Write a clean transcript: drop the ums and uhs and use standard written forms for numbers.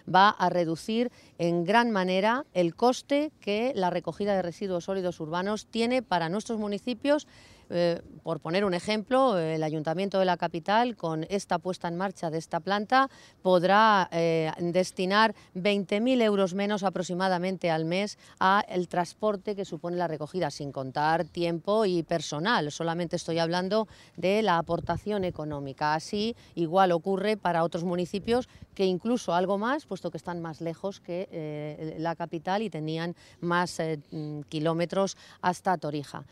va a reducir en gran manera el coste que la recogida de residuos sólidos urbanos tiene para nuestros municipios. Por poner un ejemplo, el Ayuntamiento de la capital, con esta puesta en marcha de esta planta, podrá destinar 20.000 euros menos aproximadamente al mes al transporte que supone la recogida, sin contar tiempo y personal. Solamente estoy hablando de la aportación económica. Así, igual ocurre para otros municipios que incluso algo más, puesto que están más lejos que la capital y tenían más kilómetros hasta Torija.